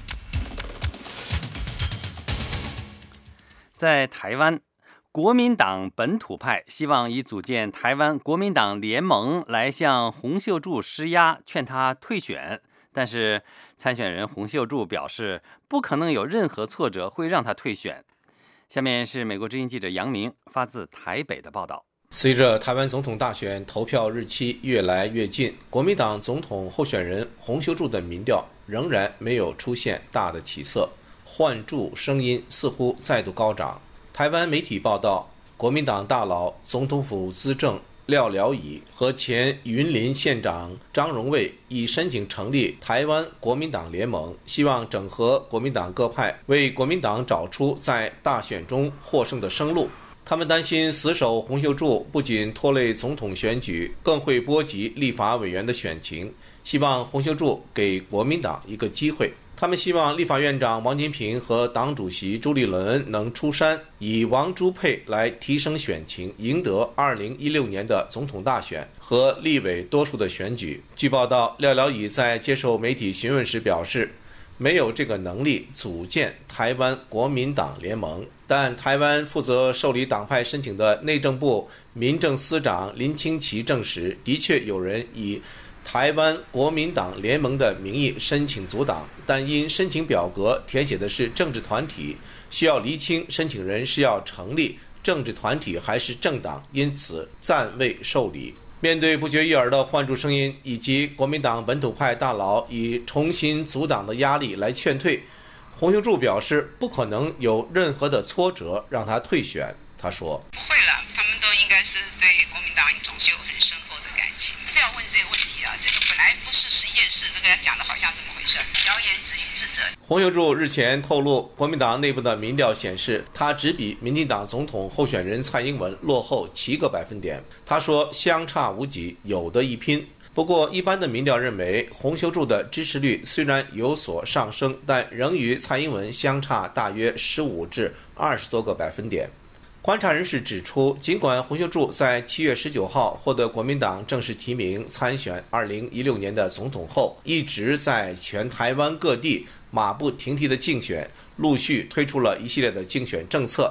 在台湾，国民党本土派希望以组建台湾国民党联盟来向洪秀柱施压，劝他退选。但是参选人洪秀柱表示，不可能有任何挫折会让他退选。下面是美国之音记者杨明发自台北的报道。 随着台湾总统大选投票日期越来越近，国民党总统候选人洪秀柱的民调仍然没有出现大的起色，换柱声音似乎再度高涨。台湾媒体报道，国民党大佬总统府资政廖了以和前云林县长张荣卫已申请成立台湾国民党联盟，希望整合国民党各派，为国民党找出在大选中获胜的生路。他们担心死守洪秀柱不仅拖累总统选举，更会波及立法委员的选情，希望洪秀柱给国民党一个机会。他们希望立法院长王金平和党主席朱立伦能出山，以王朱配来提升选情，赢得2016年的总统大选和立委多数的选举。据报道，廖了以在接受媒体询问时表示，没有这个能力组建台湾国民党联盟，但台湾负责受理党派申请的内政部民政司长林清奇证实，的确有人以台湾国民党联盟的名义申请组党，但因申请表格填写的是政治团体，需要厘清申请人是要成立政治团体还是政党，因此暂未受理。面对不绝于耳的换柱声音以及国民党本土派大佬以重新组党的压力来劝退，洪秀柱表示不可能有任何的挫折让他退选。他说， 不会了，他们都应该是对国民党总是有很深厚的感情。不要问这个问题啊，这个本来不是实验室，这个讲的好像怎么回事，谣言止于智者。 洪秀柱日前透露，国民党内部的民调显示，他只比民进党总统候选人蔡英文落后7个百分点。他说相差无几，有得一拼。不过一般的民调认为，洪秀柱的支持率虽然有所上升，但仍与蔡英文相差大约15至20多个百分点。观察人士指出，尽管洪秀柱在7月19号获得国民党正式提名参选2016年的总统后，一直在全台湾各地马不停蹄的竞选，陆续推出了一系列的竞选政策，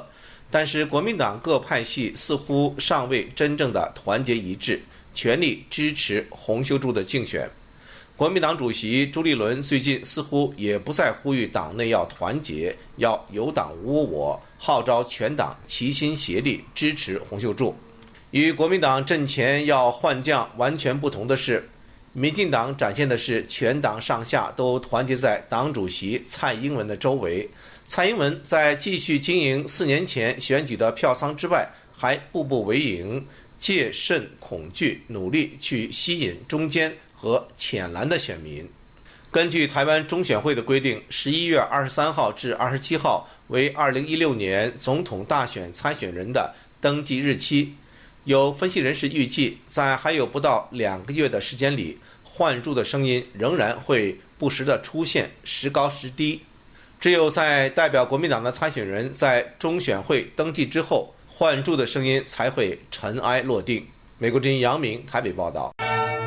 但是国民党各派系似乎尚未真正的团结一致，全力支持洪秀柱的竞选。国民党主席朱立伦最近似乎也不再呼吁党内要团结，要有党无我，号召全党齐心协力支持洪秀柱。与国民党阵前要换将完全不同的是，民进党展现的是全党上下都团结在党主席蔡英文的周围。蔡英文在继续经营4年前选举的票仓之外，还步步为营，戒慎恐惧，努力去吸引中间和浅蓝的选民。根据台湾中选会的规定，11月23号至27号为2016年总统大选参选人的登记日期。有分析人士预计，在还有不到2个月的时间里，换柱的声音仍然会不时地出现，时高时低。只有在代表国民党的参选人在中选会登记之后，换柱的声音才会尘埃落定。美国之音杨明台北报道。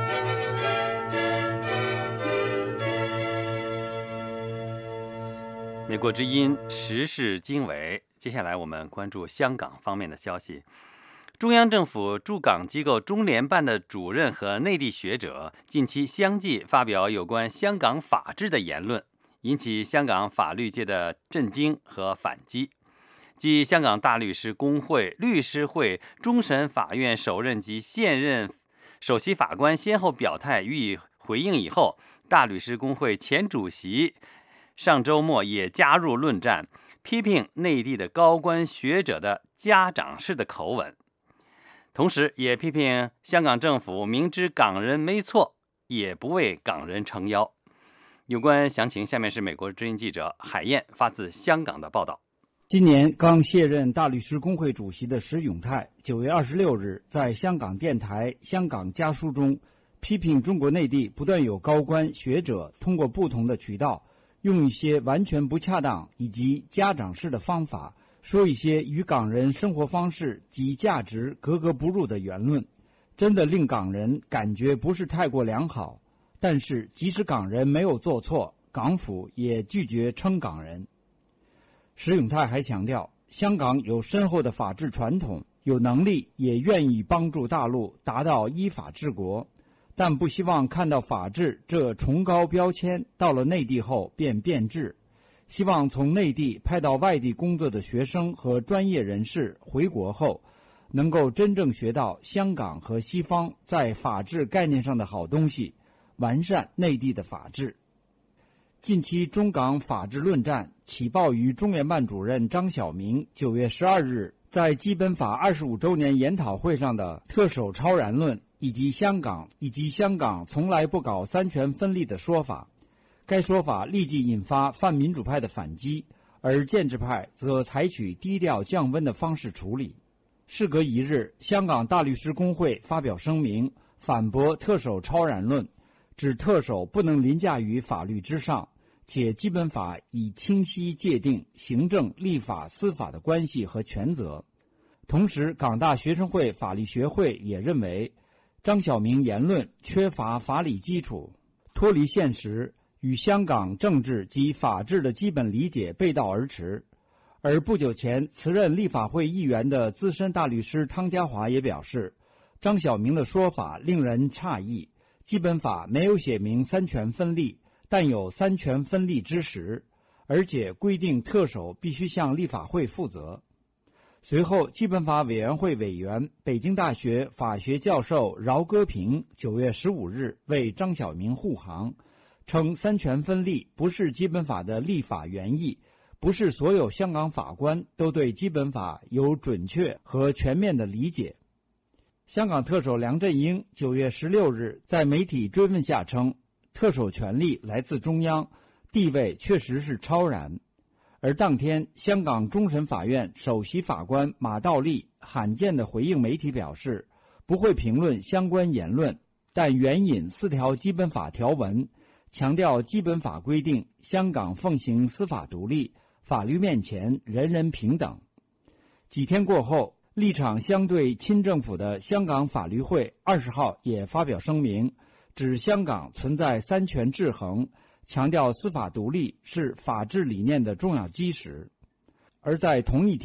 美国之音时事经纬，接下来我们关注香港方面的消息。中央政府驻港机构中联办的主任和内地学者近期相继发表有关香港法治的言论，引起香港法律界的震惊和反击。继香港大律师公会、律师会、终审法院首任及现任首席法官先后表态予以回应以后，大律师公会前主席上周末也加入论战，批评内地的高官学者的家长式的口吻，同时也批评香港政府明知港人没错，也不为港人撑腰。有关详情，下面是美国之音记者海燕发自香港的报道。 今年刚卸任大律师公会主席的石永泰9月26日在香港电台《香港家书》中批评中国内地不断有高官学者通过不同的渠道，用一些完全不恰当以及家长式的方法，说一些与港人生活方式及价值格格不入的言论，真的令港人感觉不是太过良好。但是即使港人没有做错，港府也拒绝称港人。石永泰还强调，香港有深厚的法治传统，有能力也愿意帮助大陆达到依法治国，但不希望看到法治这崇高标签到了内地后便变质。希望从内地派到外地工作的学生和专业人士回国后，能够真正学到香港和西方在法治概念上的好东西，完善内地的法治。近期中港法治论战起爆于中联办主任张晓明9月12日在基本法25周年研讨会上的特首超然论，以及香港从来不搞三权分立的说法。该说法立即引发泛民主派的反击，而建制派则采取低调降温的方式处理。事隔一日，香港大律师公会发表声明，反驳特首超然论，指特首不能凌驾于法律之上，且基本法已清晰界定行政、立法、司法的关系和权责。同时，港大学生会法律学会也认为，张晓明言论缺乏法理基础，脱离现实，与香港政治及法治的基本理解背道而驰。而不久前辞任立法会议员的资深大律师汤家骅也表示，张晓明的说法令人诧异，基本法没有写明三权分立，但有三权分立之实，而且规定特首必须向立法会负责。随后，基本法委员会委员、北京大学法学教授饶戈平9月15日为张晓明护航，称三权分立不是基本法的立法原意，不是所有香港法官都对基本法有准确和全面的理解。香港特首梁振英9月16日在媒体追问下称，特首权力来自中央，地位确实是超然。而当天，香港终审法院首席法官马道立罕见地回应媒体表示，不会评论相关言论，但援引4条基本法条文，强调基本法规定香港奉行司法独立，法律面前人人平等。几天过后，立场相对亲政府的香港法律会20号也发表声明，指香港存在三权制衡，强调司法独立是法治理念的重要基石。而在同一天，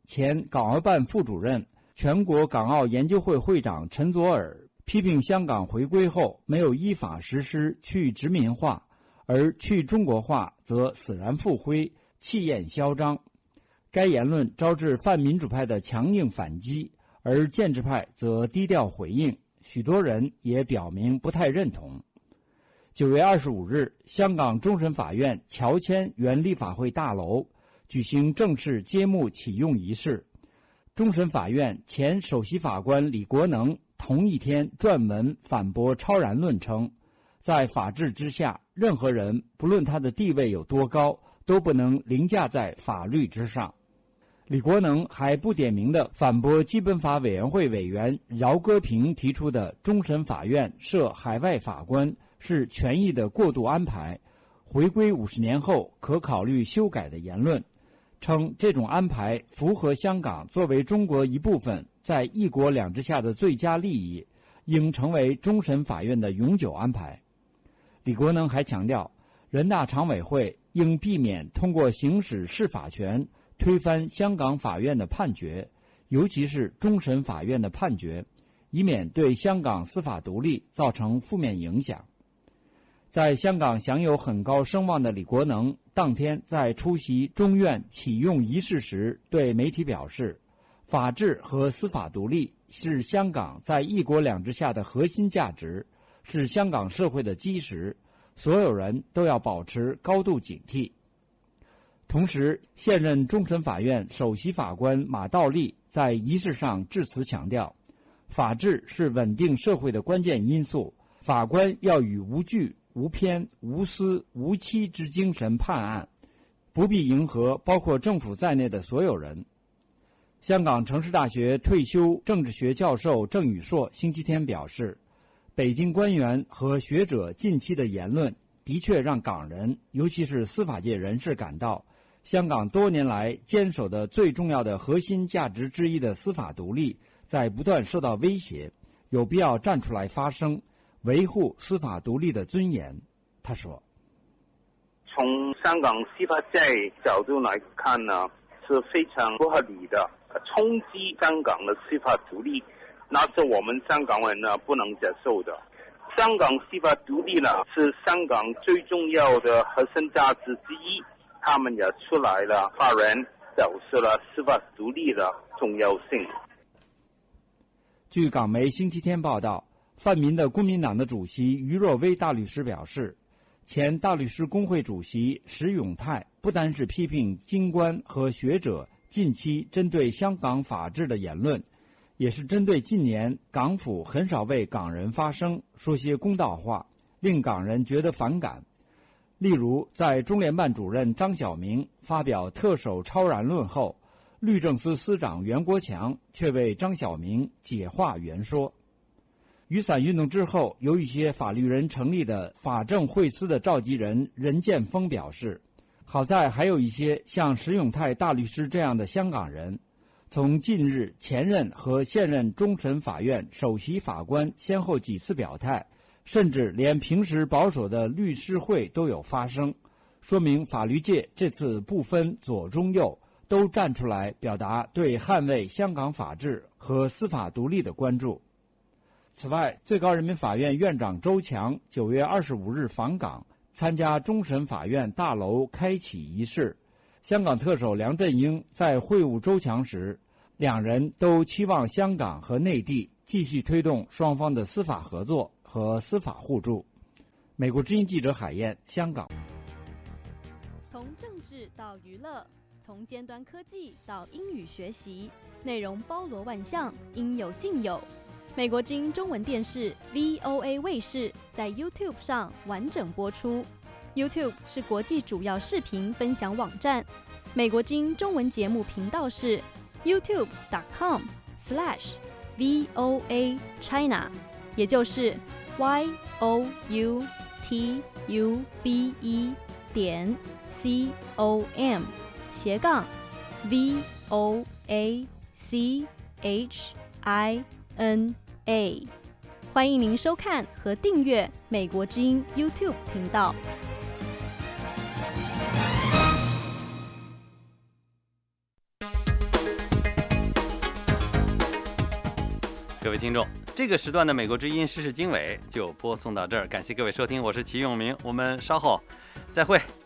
前港澳办副主任、全国港澳研究会会长陈佐洱批评香港回归后没有依法实施去殖民化，而去中国化则死然复灰，气焰嚣张。该言论招致泛民主派的强硬反击，而建制派则低调回应，许多人也表明不太认同。9月25日，香港终审法院乔迁原立法会大楼，举行正式揭幕启用仪式。终审法院前首席法官李国能同一天撰文反驳超然论，称在法治之下，任何人不论他的地位有多高，都不能凌驾在法律之上。李国能还不点名地反驳基本法委员会委员饶戈平提出的终审法院设海外法官是权益的过度安排，回归50年后可考虑修改的言论，称这种安排符合香港作为中国一部分在一国两制下的最佳利益，应成为终审法院的永久安排。李国能还强调，人大常委会应避免通过行使释法权推翻香港法院的判决，尤其是终审法院的判决，以免对香港司法独立造成负面影响。在香港享有很高声望的李国能当天在出席中院启用仪式时对媒体表示，法治和司法独立是香港在一国两制下的核心价值，是香港社会的基石，所有人都要保持高度警惕。同时，现任终审法院首席法官马道立在仪式上致辞强调，法治是稳定社会的关键因素，法官要以无惧、无偏、无私、无欺之精神判案，不必迎合包括政府在内的所有人。香港城市大学退休政治学教授郑宇硕星期天表示，北京官员和学者近期的言论的确让港人，尤其是司法界人士感到，香港多年来坚守的最重要的核心价值之一的司法独立在不断受到威胁，有必要站出来发声，维护司法独立的尊严。他说， 从香港司法界角度来看呢，是非常不合理的，冲击香港的司法独立，那是我们香港人呢不能接受的。香港司法独立呢是香港最重要的核心价值之一，他们也出来了，法人表示了司法独立的重要性。 据港媒星期天报道，泛民的公民党的主席于若薇大律师表示，前大律师公会主席石永泰不单是批评京官和学者近期针对香港法治的言论，也是针对近年港府很少为港人发声，说些公道话，令港人觉得反感。例如，在中联办主任张晓明发表特首超然论后，律政司司长袁国强却为张晓明解话圆说。雨伞运动之后，由一些法律人成立的法政会司的召集人任建峰表示，好在还有一些像石永泰大律师这样的香港人，从近日前任和现任终审法院首席法官先后几次表态，甚至连平时保守的律师会都有发声，说明法律界这次不分左中右，都站出来表达对捍卫香港法治和司法独立的关注。此外，最高人民法院院长周强9月25日访港，参加终审法院大楼开启仪式。香港特首梁振英在会晤周强时，两人都期望香港和内地继续推动双方的司法合作和司法互助。美国之音记者海燕，香港。 从政治到娱乐，从尖端科技到英语学习，内容包罗万象，应有尽有。美国之音中文电视 VOA 卫视在 YouTube 上完整播出。YouTube 是国际主要视频分享网站。美国之音中文节目频道是 youtube.com/VOA China， 也就是 youtube.com/VOA-CHINA。欢迎您收看和订阅美国之音 YouTube 频道。 各位听众，这个时段的美国之音时事经纬就播送到这儿，感谢各位收听，我是齐永明，我们稍后再会。